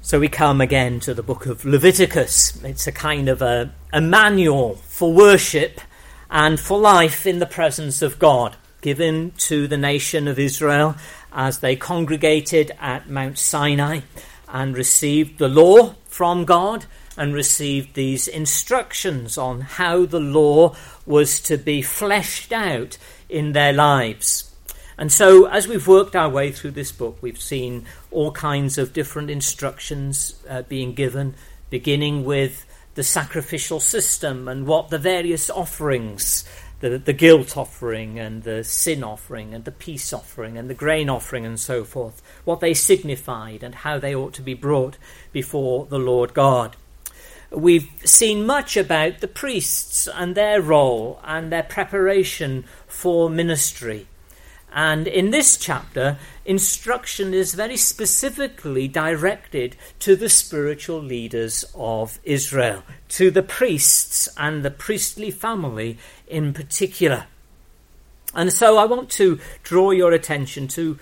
So we come again to the book of Leviticus. It's a kind of a manual for worship and for life in the presence of God, given to the nation of Israel as they congregated at Mount Sinai and received the law from God and received these instructions on how the law was to be fleshed out in their lives. And so as we've worked our way through this book, we've seen all kinds of different instructions being given, beginning with the sacrificial system and what the various offerings, the guilt offering and the sin offering and the peace offering and the grain offering and so forth, what they signified and how they ought to be brought before the Lord God. We've seen much about the priests and their role and their preparation for ministry. And in this chapter, instruction is very specifically directed to the spiritual leaders of Israel, to the priests and the priestly family in particular. And so I want to draw your attention to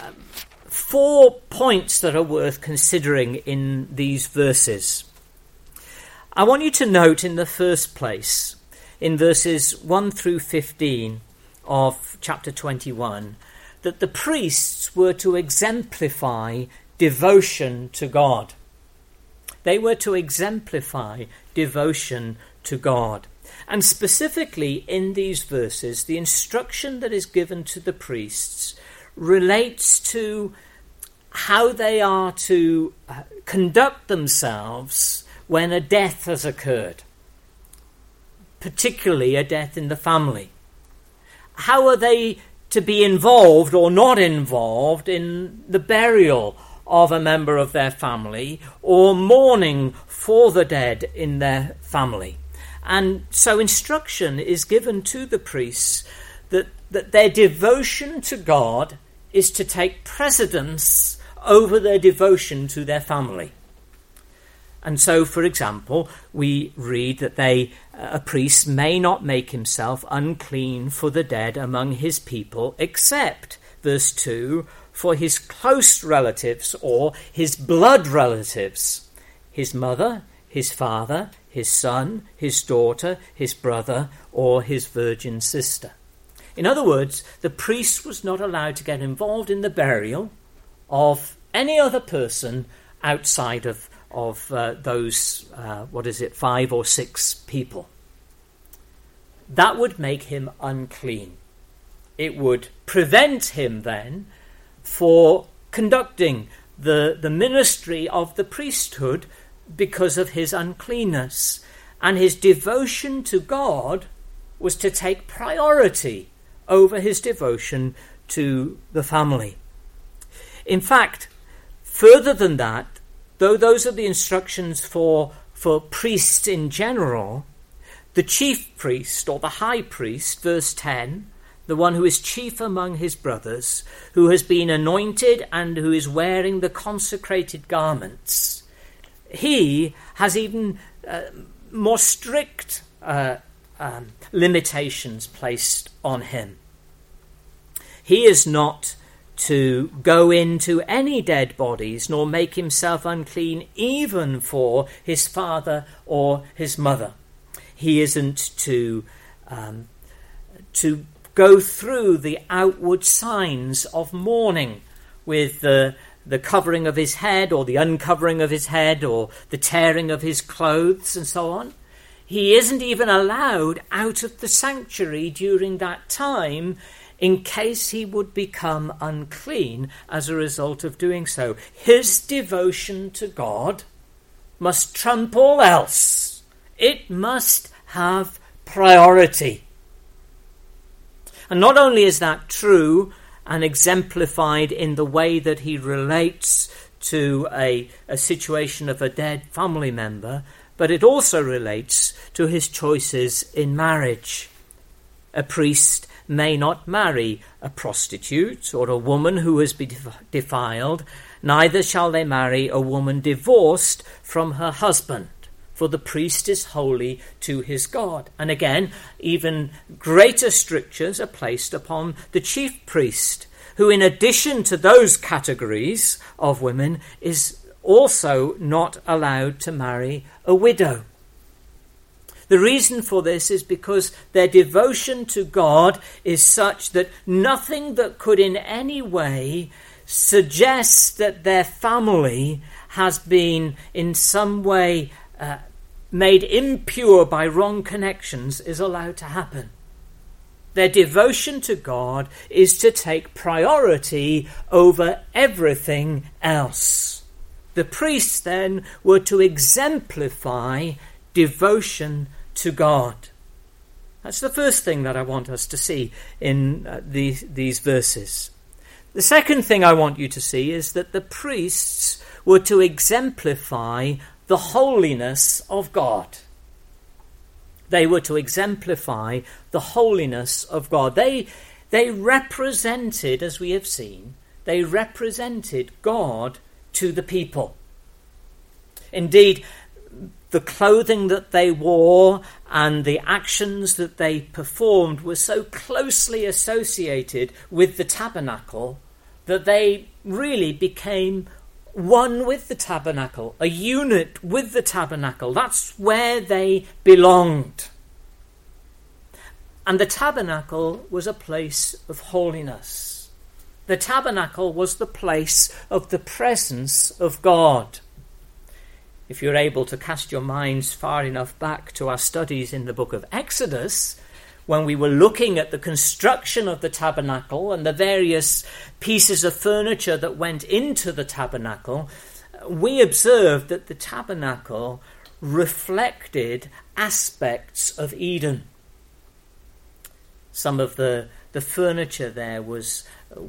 4 points that are worth considering in these verses. I want you to note in the first place, in verses 1 through 15, of chapter 21, that the priests were to exemplify devotion to God. They were to exemplify devotion to God. And specifically in these verses, the instruction that is given to the priests relates to how they are to conduct themselves when a death has occurred, particularly a death in the family. How are they to be involved or not involved in the burial of a member of their family or mourning for the dead in their family? And so instruction is given to the priests that their devotion to God is to take precedence over their devotion to their family. And so, for example, we read that a priest may not make himself unclean for the dead among his people, except, verse 2, for his close relatives or his blood relatives, his mother, his father, his son, his daughter, his brother, or his virgin sister. In other words, the priest was not allowed to get involved in the burial of any other person outside of those 5 or 6 people. That would make him unclean. It would prevent him then for conducting the ministry of the priesthood because of his uncleanness. And his devotion to God was to take priority over his devotion to the family. In fact, further than that, though those are the instructions for priests in general, the chief priest or the high priest, verse 10, the one who is chief among his brothers, who has been anointed and who is wearing the consecrated garments, he has even more strict limitations placed on him. He is not to go into any dead bodies, nor make himself unclean even for his father or his mother. He isn't to go through the outward signs of mourning with the covering of his head or the uncovering of his head or the tearing of his clothes and so on. He isn't even allowed out of the sanctuary during that time in case he would become unclean as a result of doing so. His devotion to God must trump all else. It must have priority. And not only is that true and exemplified in the way that he relates to a situation of a dead family member, but it also relates to his choices in marriage. A priest may not marry a prostitute or a woman who has been defiled, neither shall they marry a woman divorced from her husband, for the priest is holy to his God. And again, even greater strictures are placed upon the chief priest, who in addition to those categories of women is also not allowed to marry a widow. The reason for this is because their devotion to God is such that nothing that could in any way suggest that their family has been in some way made impure by wrong connections is allowed to happen. Their devotion to God is to take priority over everything else. The priests then were to exemplify devotion to God. That's the first thing that I want us to see in these verses. The second thing I want you to see is that the priests were to exemplify the holiness of God. They were to exemplify the holiness of God. They represented, as we have seen, they represented God to the people. Indeed, the clothing that they wore and the actions that they performed were so closely associated with the tabernacle that they really became one with the tabernacle, a unit with the tabernacle. That's where they belonged. And the tabernacle was a place of holiness. The tabernacle was the place of the presence of God. If you're able to cast your minds far enough back to our studies in the book of Exodus, when we were looking at the construction of the tabernacle and the various pieces of furniture that went into the tabernacle, we observed that the tabernacle reflected aspects of Eden. Some of the furniture there was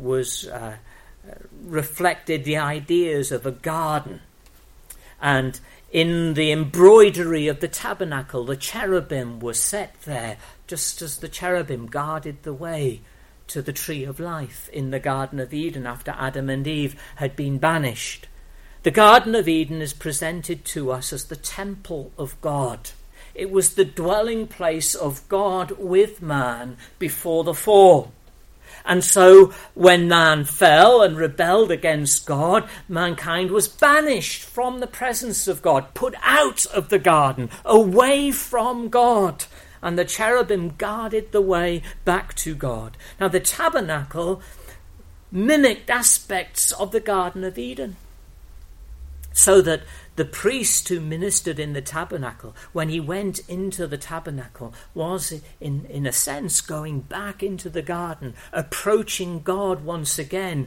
reflected the ideas of a garden. And in the embroidery of the tabernacle, the cherubim were set there, just as the cherubim guarded the way to the tree of life in the Garden of Eden after Adam and Eve had been banished. The Garden of Eden is presented to us as the temple of God. It was the dwelling place of God with man before the fall. And so when man fell and rebelled against God, mankind was banished from the presence of God, put out of the garden, away from God. And the cherubim guarded the way back to God. Now the tabernacle mimicked aspects of the Garden of Eden, so that the priest who ministered in the tabernacle, when he went into the tabernacle, was in a sense going back into the garden, approaching God once again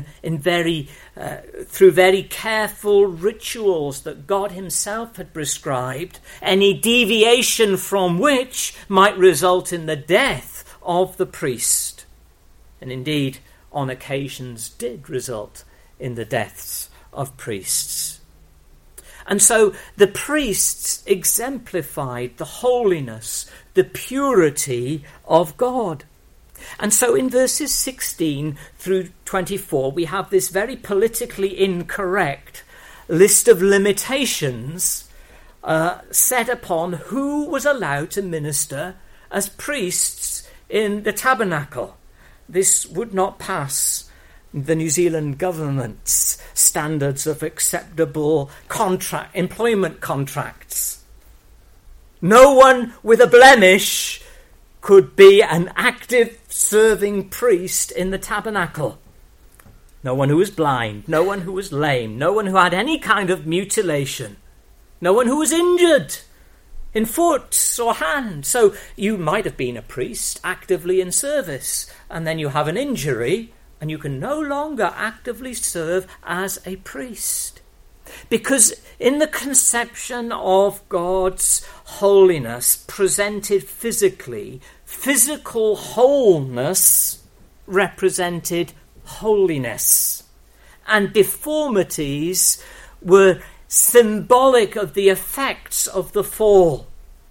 through very careful rituals that God himself had prescribed, any deviation from which might result in the death of the priest. And indeed, on occasions did result in the deaths of priests. And so the priests exemplified the holiness, the purity of God. And so in verses 16 through 24, we have this very politically incorrect list of limitations set upon who was allowed to minister as priests in the tabernacle. This would not pass the New Zealand government's standards of acceptable employment contracts. No one with a blemish could be an active serving priest in the tabernacle. No one who was blind, no one who was lame, no one who had any kind of mutilation, no one who was injured in foot or hand. So you might have been a priest actively in service, and then you have an injury, and you can no longer actively serve as a priest. Because in the conception of God's holiness presented physically, physical wholeness represented holiness. And deformities were symbolic of the effects of the fall.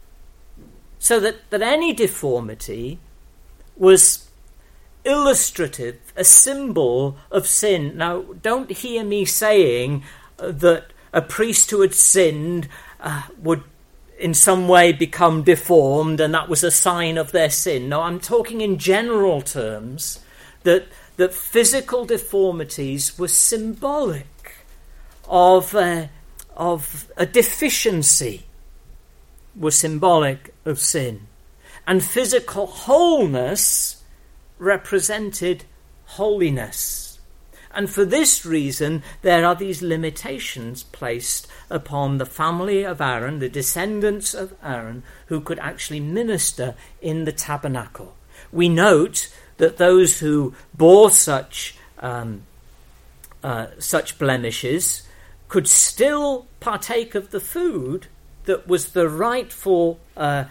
So that any deformity was illustrative, a symbol of sin. Now, don't hear me saying that a priest who had sinned would in some way become deformed and that was a sign of their sin. No, I'm talking in general terms that physical deformities were symbolic of a deficiency were symbolic of sin, and physical wholeness represented holiness. And for this reason, there are these limitations placed upon the family of Aaron, the descendants of Aaron, who could actually minister in the tabernacle. We note that those who bore such blemishes could still partake of the food that was the rightful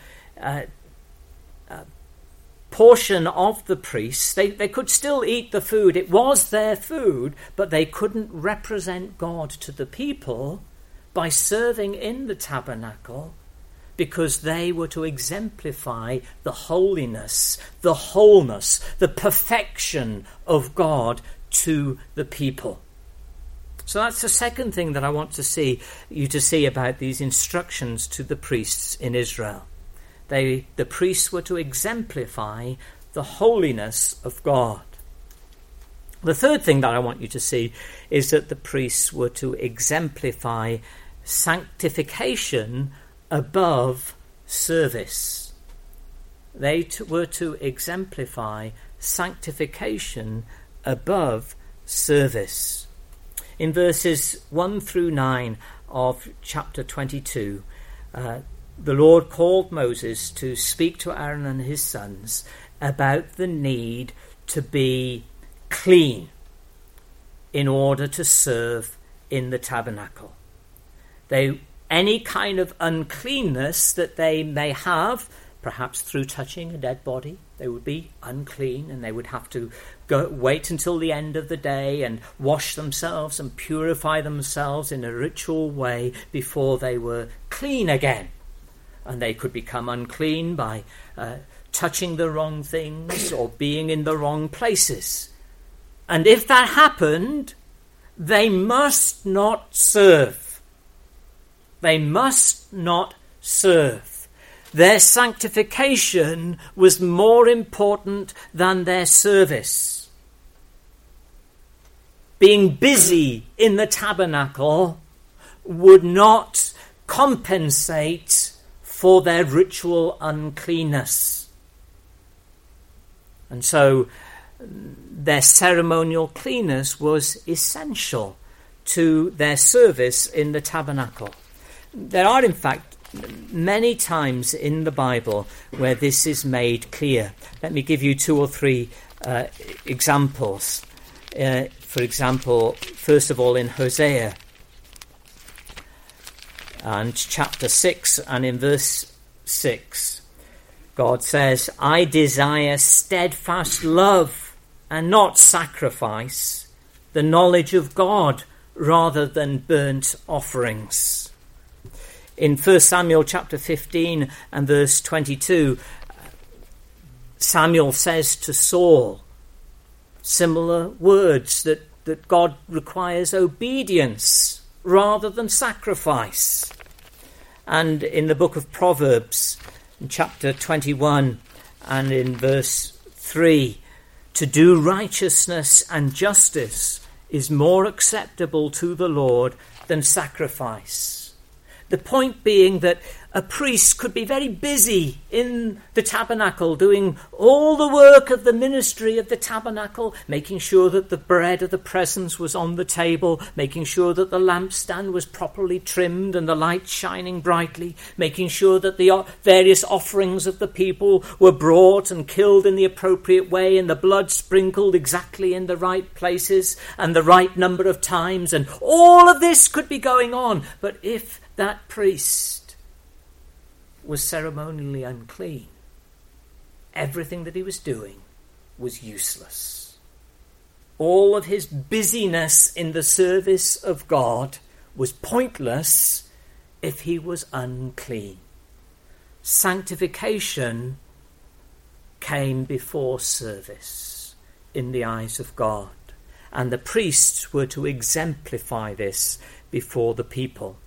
portion of the priests. They could still eat the food. It was their food, but they couldn't represent God to the people by serving in the tabernacle, because they were to exemplify the holiness, the wholeness, the perfection of God to the people. So that's the second thing that I want you to see about these instructions to the priests in Israel. The priests were to exemplify the holiness of God. The third thing that I want you to see is that the priests were to exemplify sanctification above service. They were to exemplify sanctification above service. In verses 1 through 9 of chapter 22, the Lord called Moses to speak to Aaron and his sons about the need to be clean in order to serve in the tabernacle. Any kind of uncleanness that they may have, perhaps through touching a dead body, they would be unclean, and they would have to wait until the end of the day and wash themselves and purify themselves in a ritual way before they were clean again. And they could become unclean by touching the wrong things or being in the wrong places. And if that happened, they must not serve. They must not serve. Their sanctification was more important than their service. Being busy in the tabernacle would not compensate for their ritual uncleanness. And so their ceremonial cleanness was essential to their service in the tabernacle. There are, in fact, many times in the Bible where this is made clear. Let me give you 2 or 3 examples. For example, first of all in Hosea, and chapter 6 and in verse 6, God says, "I desire steadfast love and not sacrifice, the knowledge of God rather than burnt offerings." In 1 Samuel chapter 15 and verse 22, Samuel says to Saul similar words, that God requires obedience rather than sacrifice. And in the book of Proverbs, in chapter 21 and in verse 3, "To do righteousness and justice is more acceptable to the Lord than sacrifice." The point being that a priest could be very busy in the tabernacle, doing all the work of the ministry of the tabernacle, making sure that the bread of the presence was on the table, making sure that the lampstand was properly trimmed and the light shining brightly, making sure that the various offerings of the people were brought and killed in the appropriate way, and the blood sprinkled exactly in the right places and the right number of times, and all of this could be going on. But if that priest was ceremonially unclean, everything that he was doing was useless. All of his busyness in the service of God was pointless if he was unclean. Sanctification came before service in the eyes of God, and the priests were to exemplify this before the people.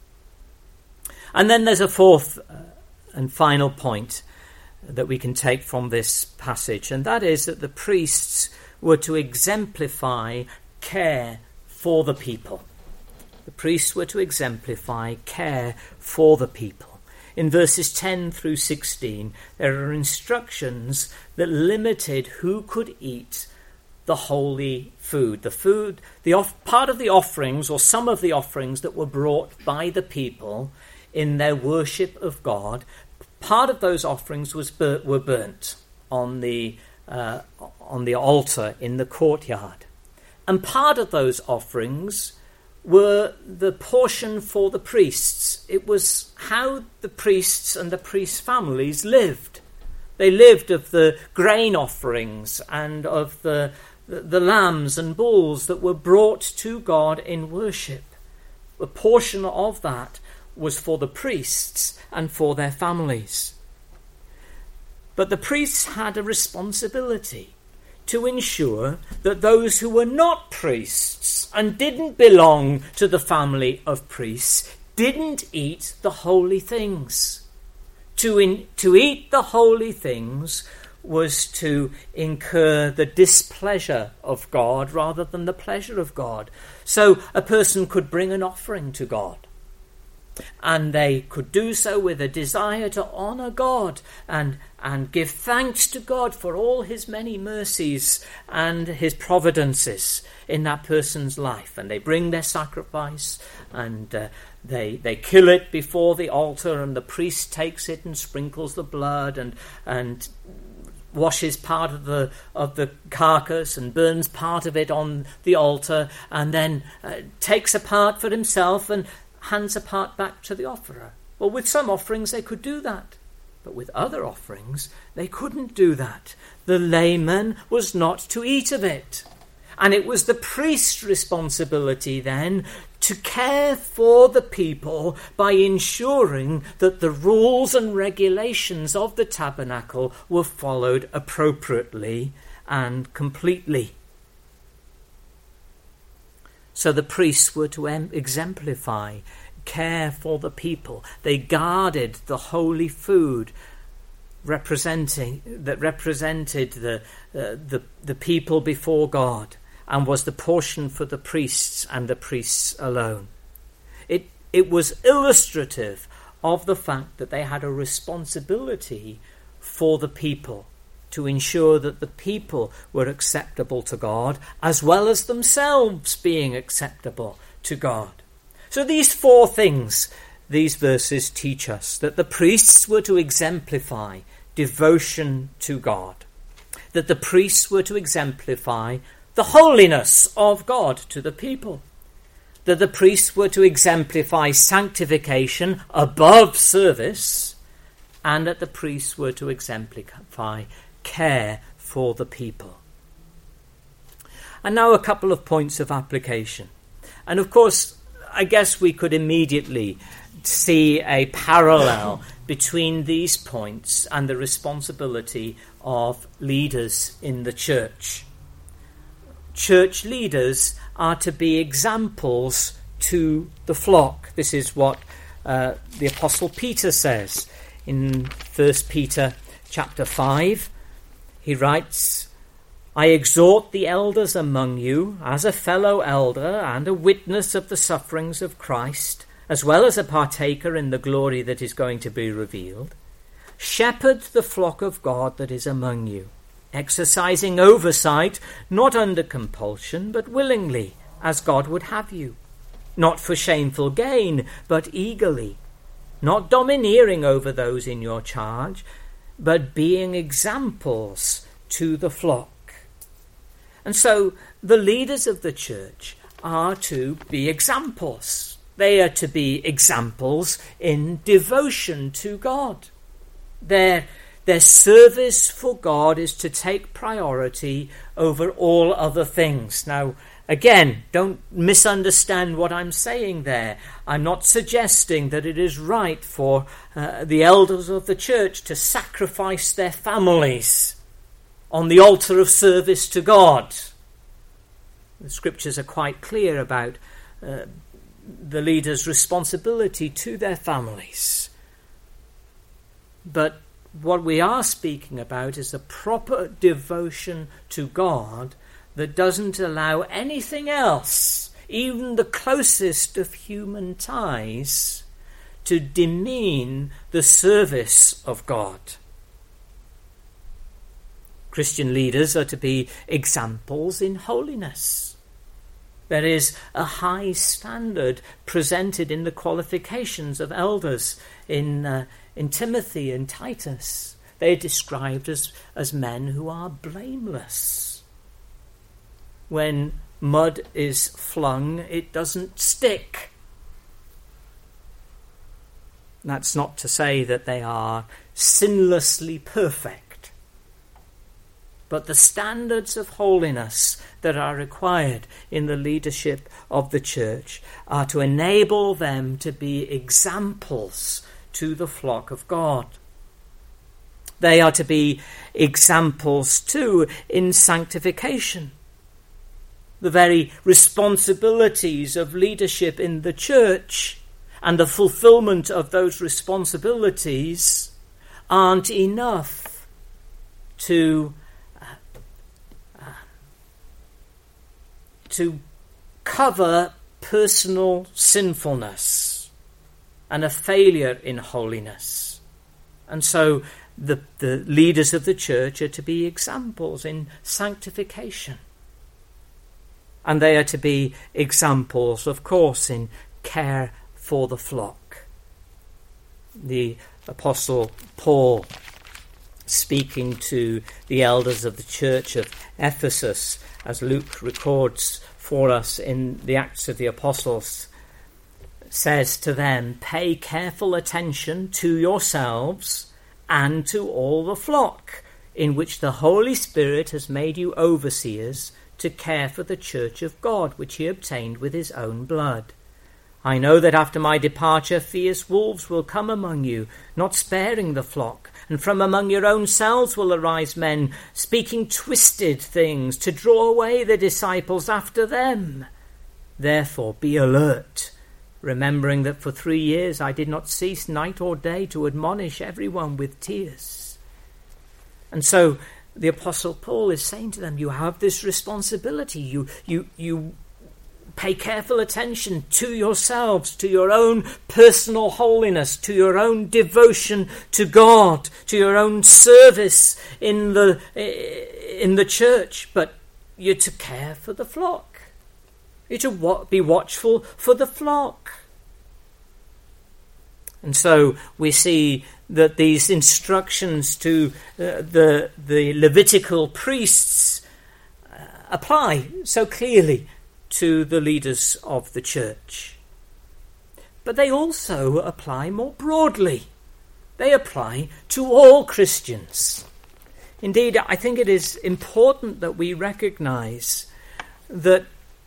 And then there's a fourth and final point that we can take from this passage, and that is that the priests were to exemplify care for the people. The priests were to exemplify care for the people. In verses 10 through 16, there are instructions that limited who could eat the holy food. Part of the offerings, or some of the offerings that were brought by the people in their worship of God, part of those offerings were burnt on the altar in the courtyard. And part of those offerings were the portion for the priests. It was how the priests and the priests' families lived. They lived of the grain offerings and of the lambs and bulls that were brought to God in worship. A portion of that was for the priests and for their families. But the priests had a responsibility to ensure that those who were not priests and didn't belong to the family of priests didn't eat the holy things. To eat the holy things was to incur the displeasure of God rather than the pleasure of God. So a person could bring an offering to God, and they could do so with a desire to honour God and give thanks to God for all his many mercies and his providences in that person's life. And they bring their sacrifice, and they kill it before the altar, and the priest takes it and sprinkles the blood and washes part of the carcass and burns part of it on the altar, and then takes a part for himself and hands a part back to the offerer. Well, with some offerings they could do that, but with other offerings they couldn't do that. The layman was not to eat of it, and it was the priest's responsibility then to care for the people by ensuring that the rules and regulations of the tabernacle were followed appropriately and completely. So the priests were to exemplify care for the people. They guarded the holy food represented the people before God, and was the portion for the priests and the priests alone. It was illustrative of the fact that they had a responsibility for the people, to ensure that the people were acceptable to God, as well as themselves being acceptable to God. So these four things, these verses teach us: that the priests were to exemplify devotion to God, that the priests were to exemplify the holiness of God to the people, that the priests were to exemplify sanctification above service, and that the priests were to exemplify care for the people. And now a couple of points of application. And of course, I guess we could immediately see a parallel between these points and the responsibility of leaders in the church. Church leaders are to be examples to the flock. This is what the Apostle Peter says in 1 Peter chapter 5. He writes, "I exhort the elders among you as a fellow elder and a witness of the sufferings of Christ, as well as a partaker in the glory that is going to be revealed. Shepherd the flock of God that is among you, exercising oversight, not under compulsion, but willingly, as God would have you, not for shameful gain, but eagerly, not domineering over those in your charge, but being examples to the flock." And so the leaders of the church are to be examples. They are to be examples in devotion to God. Their service for God is to take priority over all other things. Now, again, don't misunderstand what I'm saying there. I'm not suggesting that it is right for the elders of the church to sacrifice their families on the altar of service to God. The scriptures are quite clear about the leader's responsibility to their families. But what we are speaking about is a proper devotion to God that doesn't allow anything else even the closest of human ties, to demean the service of God. Christian leaders are to be examples in holiness. There is a high standard presented in the qualifications of elders in Timothy and Titus. They are described as men who are blameless. When mud is flung, it doesn't stick. That's not to say that they are sinlessly perfect, but the standards of holiness that are required in the leadership of the church are to enable them to be examples to the flock of God. They are to be examples too in sanctification. The very responsibilities of leadership in the church and the fulfillment of those responsibilities aren't enough to cover personal sinfulness and a failure in holiness. And so the leaders of the church are to be examples in sanctification. And they are to be examples, of course, in care for the flock. The Apostle Paul, speaking to the elders of the church of Ephesus, as Luke records for us in the Acts of the Apostles, says to them, "Pay careful attention to yourselves and to all the flock, in which the Holy Spirit has made you overseers to care for the church of God, which he obtained with his own blood. I know that after my departure fierce wolves will come among you, not sparing the flock, and from among your own selves will arise men speaking twisted things to draw away the disciples after them. Therefore be alert, remembering that for 3 years I did not cease night or day to admonish everyone with tears." And so the Apostle Paul is saying to them, you have this responsibility. You pay careful attention to yourselves, to your own personal holiness, to your own devotion to God, to your own service in the church. But you're to care for the flock. You're to be watchful for the flock. And so we see that these instructions to the Levitical priests apply so clearly to the leaders of the church. But they also apply more broadly. They apply to all Christians. Indeed, I think it is important that we recognize that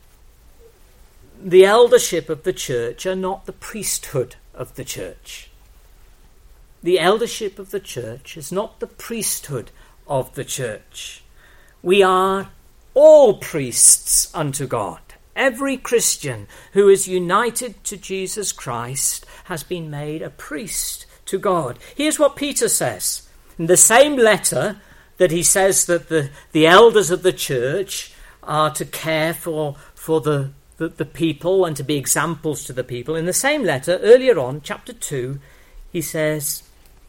the eldership of the church are not the priesthood of the church. The eldership of the church is not the priesthood of the church. We are all priests unto God. Every Christian who is united to Jesus Christ has been made a priest to God. Here's what Peter says. In the same letter that he says that the elders of the church are to care for the people and to be examples to the people. In the same letter, earlier on, chapter 2, he says,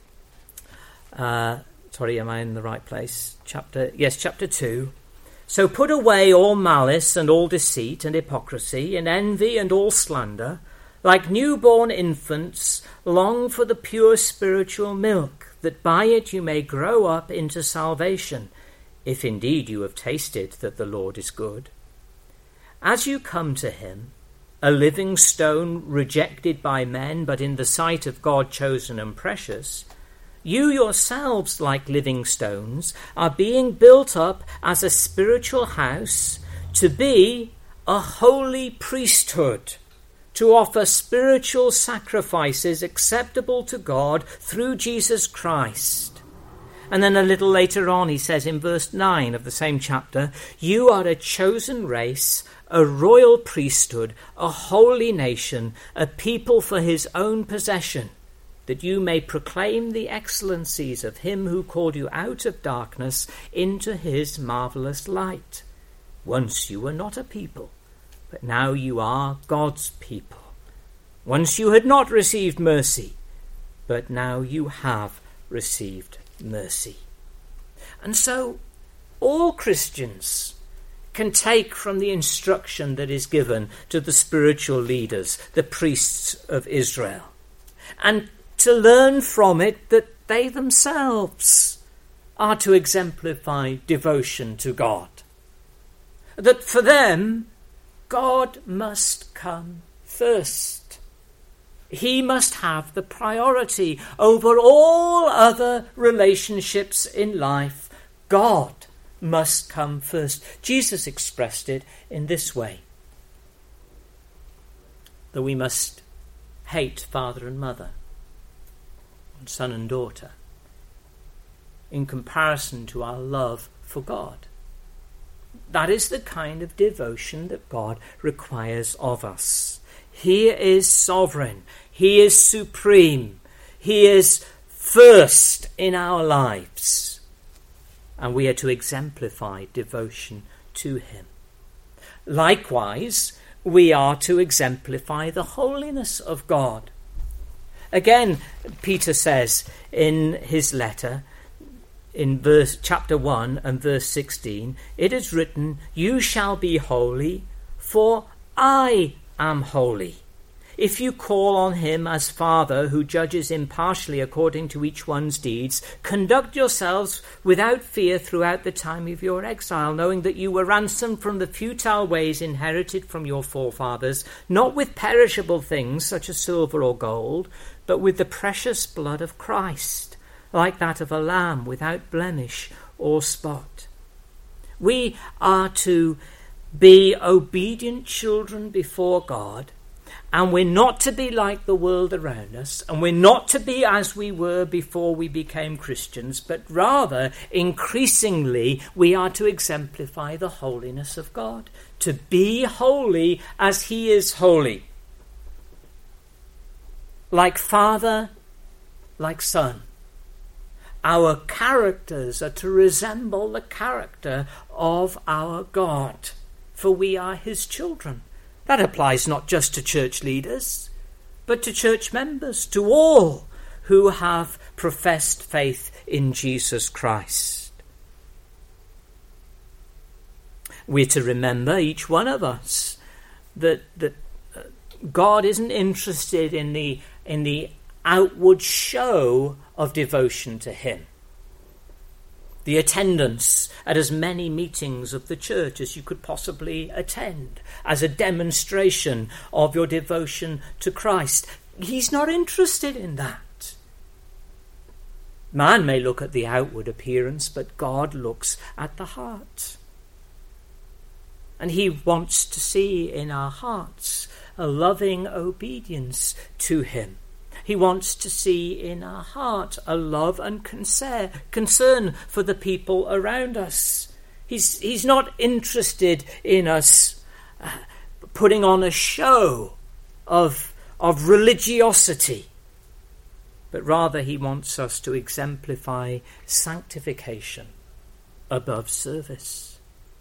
sorry, am I in the right place? Chapter 2. "So put away all malice and all deceit and hypocrisy and envy and all slander. Like newborn infants, long for the pure spiritual milk, that by it you may grow up into salvation, if indeed you have tasted that the Lord is good. As you come to him, a living stone rejected by men, but in the sight of God chosen and precious, you yourselves, like living stones, are being built up as a spiritual house to be a holy priesthood, to offer spiritual sacrifices acceptable to God through Jesus Christ." And then a little later on he says in verse 9 of the same chapter, "You are a chosen race, a royal priesthood, a holy nation, a people for his own possession, that you may proclaim the excellencies of him who called you out of darkness into his marvelous light. Once you were not a people, but now you are God's people. Once you had not received mercy, but now you have received mercy. And so all Christians can take from the instruction that is given to the spiritual leaders, the priests of Israel, and to learn from it that they themselves are to exemplify devotion to God. That for them, God must come first. He must have the priority over all other relationships in life. God must come first. Jesus expressed it in this way: that we must hate father and mother, and son and daughter, in comparison to our love for God. That is the kind of devotion that God requires of us. He is sovereign. He is supreme. He is first in our lives. And we are to exemplify devotion to him. Likewise, we are to exemplify the holiness of God. Again, Peter says in his letter, in chapter 1 and verse 16, it is written, "You shall be holy, for I am holy." If you call on him as Father, who judges impartially according to each one's deeds, conduct yourselves without fear throughout the time of your exile, knowing that you were ransomed from the futile ways inherited from your forefathers, not with perishable things such as silver or gold, but with the precious blood of Christ, like that of a lamb without blemish or spot. We are to be obedient children before God, and we're not to be like the world around us, and we're not to be as we were before we became Christians, but rather, increasingly, we are to exemplify the holiness of God, to be holy as he is holy. Like Father, like Son. Our characters are to resemble the character of our God, for we are his children. That applies not just to church leaders, but to church members, to all who have professed faith in Jesus Christ. We're to remember, each one of us, that God isn't interested in the outward show of devotion to him. The attendance at as many meetings of the church as you could possibly attend as a demonstration of your devotion to Christ. He's not interested in that. Man may look at the outward appearance, but God looks at the heart. And he wants to see in our hearts a loving obedience to him. He wants to see in our heart a love and concern for the people around us. He's not interested in us putting on a show of religiosity, but rather he wants us to exemplify sanctification above service.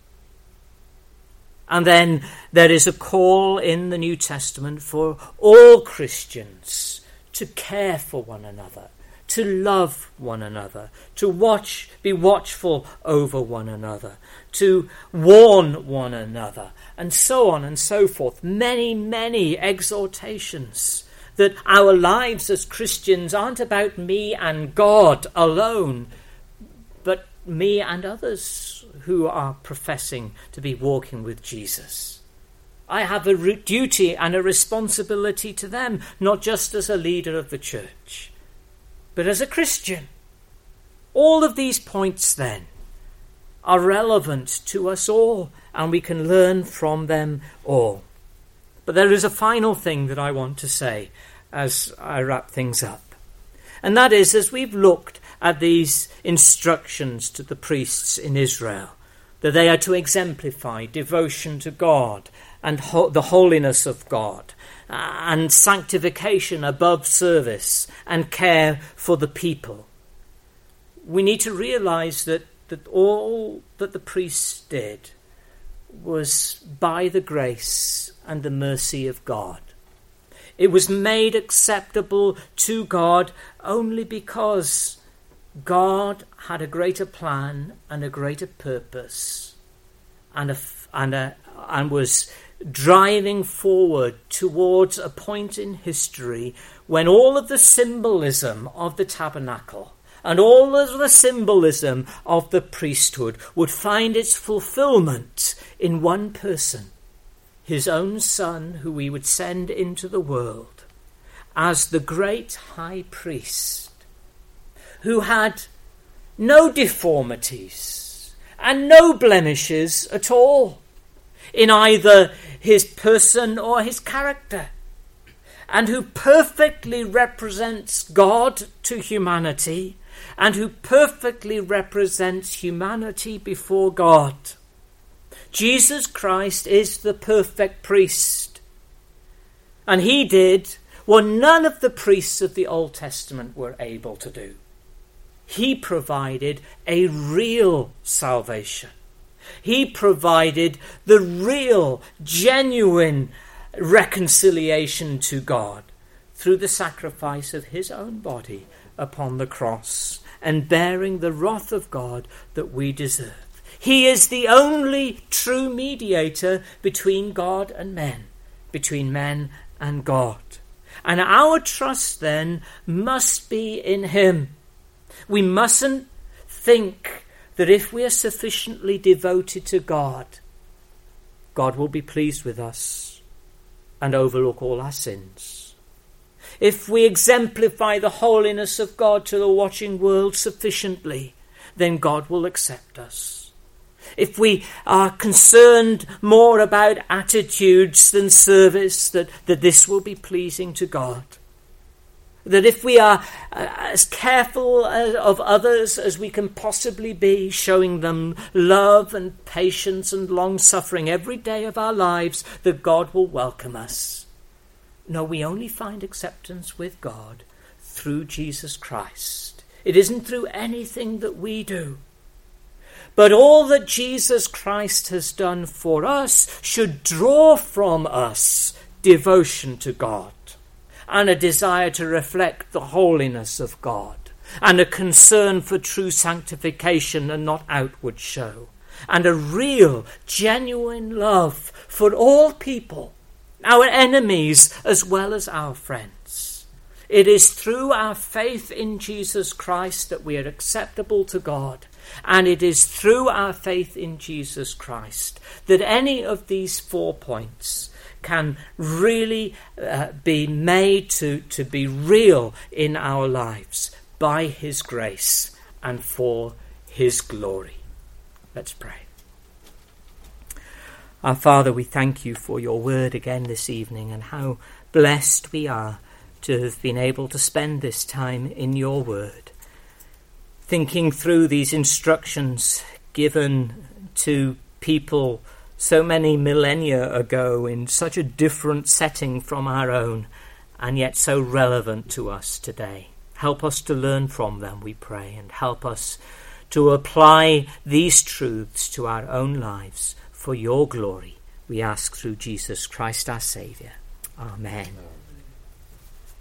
And then there is a call in the New Testament for all Christians to care for one another, to love one another, to be watchful over one another, to warn one another, and so on and so forth. Many, many exhortations that our lives as Christians aren't about me and God alone, but me and others who are professing to be walking with Jesus. I have a duty and a responsibility to them, not just as a leader of the church, but as a Christian. All of these points, then, are relevant to us all, and we can learn from them all. But there is a final thing that I want to say as I wrap things up. And that is, as we've looked at these instructions to the priests in Israel, that they are to exemplify devotion to God and the holiness of God, and sanctification above service, and care for the people. We need to realize that all that the priests did was by the grace and the mercy of God. It was made acceptable to God only because God had a greater plan and a greater purpose, and was driving forward towards a point in history when all of the symbolism of the tabernacle and all of the symbolism of the priesthood would find its fulfillment in one person, his own Son, who he would send into the world as the great high priest, who had no deformities and no blemishes at all in either his person or his character, and who perfectly represents God to humanity, and who perfectly represents humanity before God. Jesus Christ is the perfect priest, and he did what none of the priests of the Old Testament were able to do. He provided a real salvation. He provided the real, genuine reconciliation to God through the sacrifice of his own body upon the cross and bearing the wrath of God that we deserve. He is the only true mediator between God and men, between men and God. And our trust then must be in him. We mustn't think that if we are sufficiently devoted to God, God will be pleased with us and overlook all our sins. If we exemplify the holiness of God to the watching world sufficiently, then God will accept us. If we are concerned more about attitudes than service, that this will be pleasing to God. That if we are as careful of others as we can possibly be, showing them love and patience and long-suffering every day of our lives, that God will welcome us. No, we only find acceptance with God through Jesus Christ. It isn't through anything that we do. But all that Jesus Christ has done for us should draw from us devotion to God, and a desire to reflect the holiness of God, and a concern for true sanctification and not outward show, and a real, genuine love for all people, our enemies as well as our friends. It is through our faith in Jesus Christ that we are acceptable to God, and it is through our faith in Jesus Christ that any of these 4 points can really be made to be real in our lives by his grace and for his glory. Let's pray. Our Father, we thank you for your word again this evening, and how blessed we are to have been able to spend this time in your word, thinking through these instructions given to people so many millennia ago in such a different setting from our own, and yet so relevant to us today. Help us to learn from them, we pray, and help us to apply these truths to our own lives for your glory. We ask through Jesus Christ our Saviour. Amen.